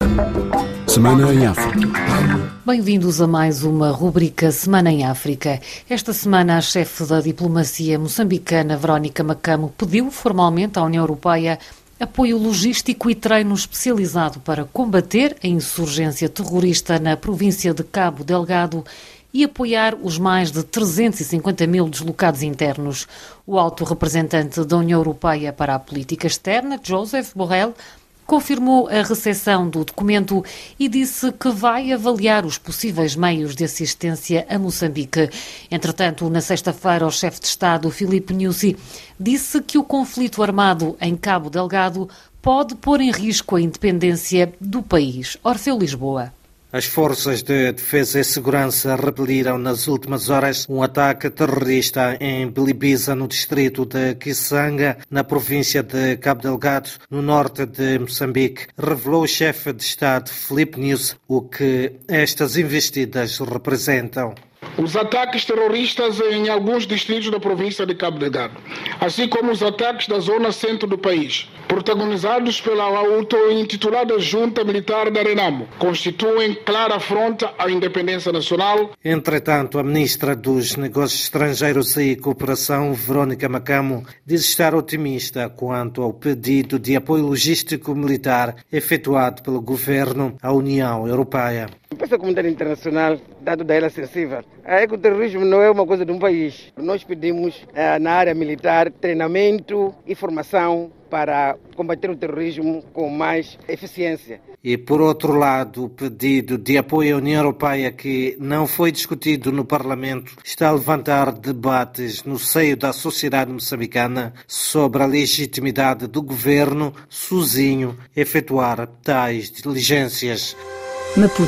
Semana em África. Bem-vindos a mais uma rubrica Semana em África. Esta semana, a chefe da diplomacia moçambicana, Verónica Macamo, pediu formalmente à União Europeia apoio logístico e treino especializado para combater a insurgência terrorista na província de Cabo Delgado e apoiar os mais de 350 mil deslocados internos. O alto representante da União Europeia para a política externa, Joseph Borrell, confirmou a recepção do documento e disse que vai avaliar os possíveis meios de assistência a Moçambique. Entretanto, na sexta-feira, o chefe de Estado, Filipe Nyusi, disse que o conflito armado em Cabo Delgado pode pôr em risco a independência do país. Orfeu Lisboa. As forças de defesa e segurança repeliram nas últimas horas um ataque terrorista em Bilibiza, no distrito de Kisanga, na província de Cabo Delgado, no norte de Moçambique. Revelou o chefe de Estado, Filipe Nyusi, o que estas investidas representam. Os ataques terroristas em alguns distritos da província de Cabo Delgado, assim como os ataques da zona centro do país, protagonizados pela auto-intitulada Junta Militar da Renamo, constituem clara afronta à independência nacional. Entretanto, a ministra dos Negócios Estrangeiros e Cooperação, Verónica Macamo, diz estar otimista quanto ao pedido de apoio logístico militar efetuado pelo governo à União Europeia. Pensa a comunidade internacional, dado da ela sensível, é que o terrorismo não é uma coisa de um país. Nós pedimos na área militar treinamento e formação para combater o terrorismo com mais eficiência. E, por outro lado, o pedido de apoio à União Europeia, que não foi discutido no Parlamento, está a levantar debates no seio da sociedade moçambicana sobre a legitimidade do governo sozinho efetuar tais diligências. Maputo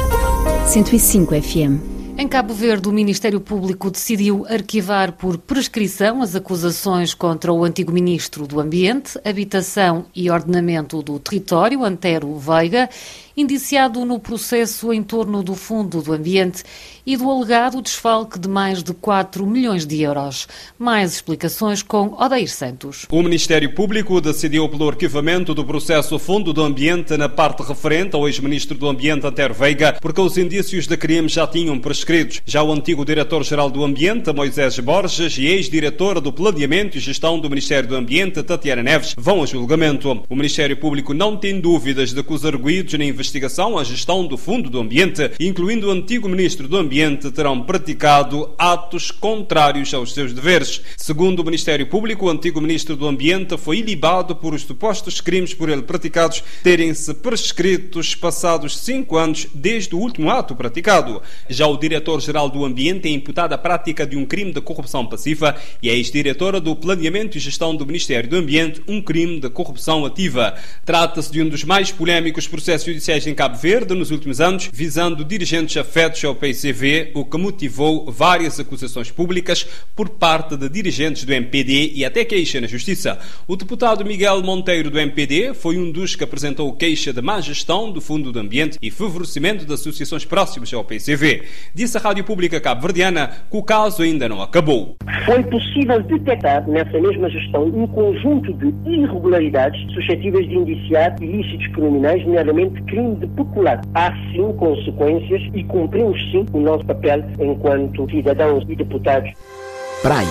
105 FM. Em Cabo Verde, o Ministério Público decidiu arquivar por prescrição as acusações contra o antigo Ministro do Ambiente, Habitação e Ordenamento do Território, Antero Veiga, indiciado no processo em torno do Fundo do Ambiente e do alegado desfalque de mais de 4 milhões de euros. Mais explicações com Odair Santos. O Ministério Público decidiu pelo arquivamento do processo Fundo do Ambiente na parte referente ao ex-ministro do Ambiente, Antero Veiga, porque os indícios de crime já tinham prescritos. Já o antigo diretor-geral do Ambiente, Moisés Borges, e ex-diretora do Planeamento e Gestão do Ministério do Ambiente, Tatiana Neves, vão a julgamento. O Ministério Público não tem dúvidas de que os arguidos na investigação à gestão do Fundo do Ambiente, incluindo o antigo ministro do Ambiente, terão praticado atos contrários aos seus deveres. Segundo o Ministério Público, o antigo ministro do Ambiente foi ilibado por os supostos crimes por ele praticados terem-se prescritos passados 5 anos desde o último ato praticado. Já o diretor-geral do Ambiente é imputado à prática de um crime de corrupção passiva e a ex-diretora do Planeamento e Gestão do Ministério do Ambiente um crime de corrupção ativa. Trata-se de um dos mais polémicos processos judiciais em Cabo Verde nos últimos anos, visando dirigentes afetos ao PCV, o que motivou várias acusações públicas por parte de dirigentes do MPD e até queixa na Justiça. O deputado Miguel Monteiro do MPD foi um dos que apresentou queixa de má gestão do Fundo do Ambiente e favorecimento de associações próximas ao PCV. Disse a Rádio Pública cabo-verdiana que o caso ainda não acabou. Foi possível detectar nessa mesma gestão um conjunto de irregularidades suscetíveis de indiciar ilícitos criminais, nomeadamente crime de peculato. Há sim consequências e cumprimos sim o nosso papel enquanto cidadãos e deputados. Praia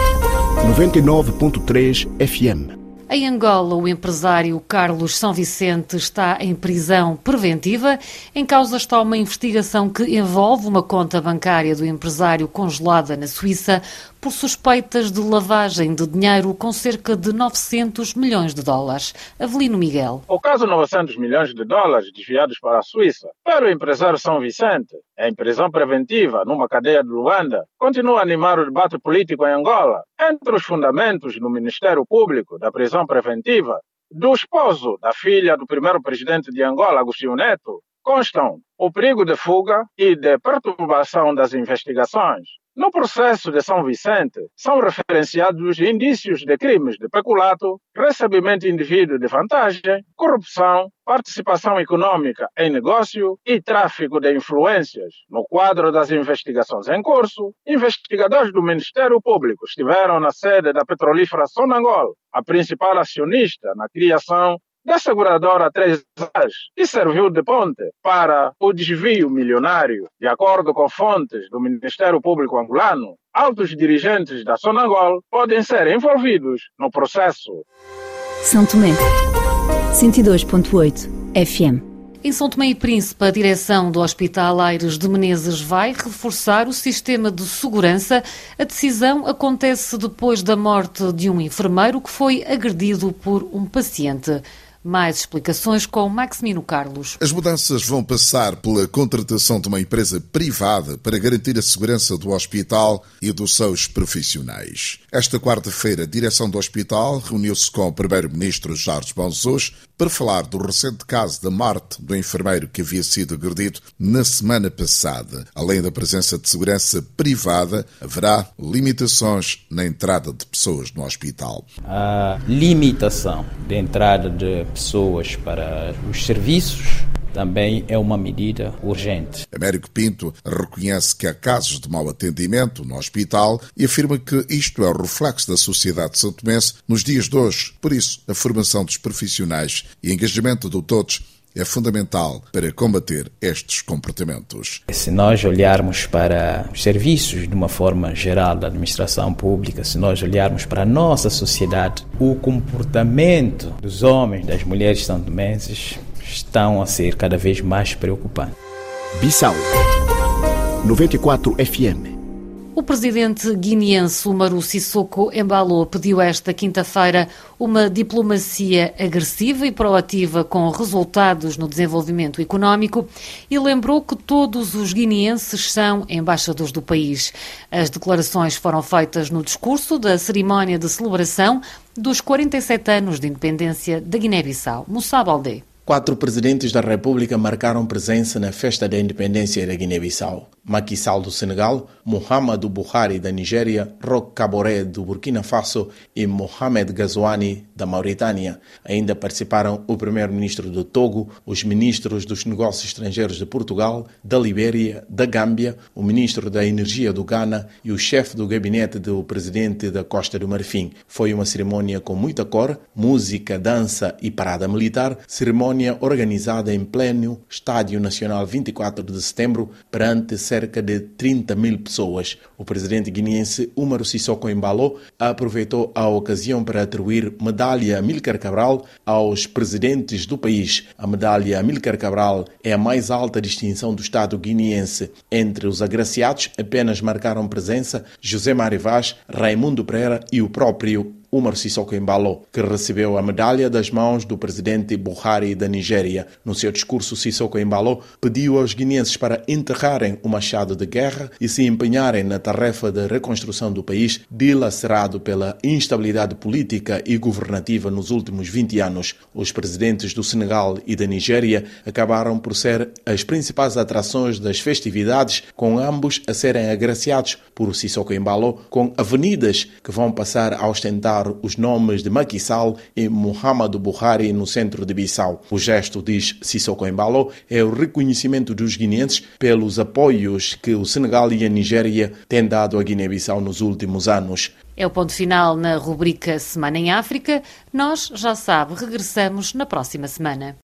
99.3 FM. Em Angola, o empresário Carlos São Vicente está em prisão preventiva. Em causa está uma investigação que envolve uma conta bancária do empresário congelada na Suíça por suspeitas de lavagem de dinheiro com cerca de 900 milhões de dólares. Avelino Miguel. O caso 900 milhões de dólares desviados para a Suíça, para o empresário São Vicente, em prisão preventiva numa cadeia de Luanda, continua a animar o debate político em Angola. Entre os fundamentos do Ministério Público da prisão preventiva do esposo da filha do primeiro presidente de Angola, Agostinho Neto, constam o perigo de fuga e de perturbação das investigações. No processo de São Vicente, são referenciados indícios de crimes de peculato, recebimento indevido de vantagem, corrupção, participação econômica em negócio e tráfico de influências. No quadro das investigações em curso, investigadores do Ministério Público estiveram na sede da petrolífera Sonangol, a principal acionista na criação da seguradora 3As, que serviu de ponte para o desvio milionário. De acordo com fontes do Ministério Público angolano, altos dirigentes da Sonangol podem ser envolvidos no processo. São Tomé, 102.8 FM. Em São Tomé e Príncipe, a direção do Hospital Aires de Menezes vai reforçar o sistema de segurança. A decisão acontece depois da morte de um enfermeiro que foi agredido por um paciente. Mais explicações com Maximino Carlos. As mudanças vão passar pela contratação de uma empresa privada para garantir a segurança do hospital e dos seus profissionais. Esta quarta-feira, a direção do hospital reuniu-se com o primeiro-ministro Jorge Bonsos para falar do recente caso da morte do enfermeiro que havia sido agredido na semana passada. Além da presença de segurança privada, haverá limitações na entrada de pessoas no hospital. A limitação de entrada de pessoas para os serviços também é uma medida urgente. Américo Pinto reconhece que há casos de mau atendimento no hospital e afirma que isto é o reflexo da sociedade santomense nos dias de hoje. Por isso, a formação dos profissionais e engajamento de todos é fundamental para combater estes comportamentos. Se nós olharmos para os serviços de uma forma geral da administração pública, se nós olharmos para a nossa sociedade, o comportamento dos homens, das mulheres santomenses estão a ser cada vez mais preocupantes. Bissau 94 FM. O presidente guineense Umaru Sissoko Embalo pediu esta quinta-feira uma diplomacia agressiva e proativa com resultados no desenvolvimento económico e lembrou que todos os guineenses são embaixadores do país. As declarações foram feitas no discurso da cerimónia de celebração dos 47 anos de independência da Guiné-Bissau. Moussa Baldé. 4 presidentes da República marcaram presença na festa da independência da Guiné-Bissau. Macky Sall do Senegal, Muhammadu Buhari da Nigéria, Roch Kaboré do Burkina Faso e Mohamed Ghazouani da Mauritânia. Ainda participaram o primeiro-ministro do Togo, os ministros dos negócios estrangeiros de Portugal, da Libéria, da Gâmbia, o ministro da Energia do Ghana e o chefe do gabinete do presidente da Costa do Marfim. Foi uma cerimônia com muita cor, música, dança e parada militar, cerimônia organizada em pleno Estádio Nacional 24 de Setembro perante cerca de 30 mil pessoas. O presidente guineense Umaru Sissoko Embalo aproveitou a ocasião para atribuir medalha Amílcar Cabral aos presidentes do país. A medalha Amílcar Cabral é a mais alta distinção do Estado guineense. Entre os agraciados apenas marcaram presença José Mário Vaz, Raimundo Pereira e o próprio Umaru Sissoko Embalo, que recebeu a medalha das mãos do presidente Buhari da Nigéria. No seu discurso, Sissoko Embalo pediu aos guineenses para enterrarem o machado de guerra e se empenharem na tarefa de reconstrução do país, dilacerado pela instabilidade política e governativa nos últimos 20 anos. Os presidentes do Senegal e da Nigéria acabaram por ser as principais atrações das festividades, com ambos a serem agraciados por Sissoko Embalo com avenidas que vão passar a ostentar os nomes de Macky Sall e Muhammadu Buhari no centro de Bissau. O gesto, diz Sissoko Embalo, é o reconhecimento dos guineenses pelos apoios que o Senegal e a Nigéria têm dado à Guiné-Bissau nos últimos anos. É o ponto final na rubrica Semana em África. Nós, já sabe, regressamos na próxima semana.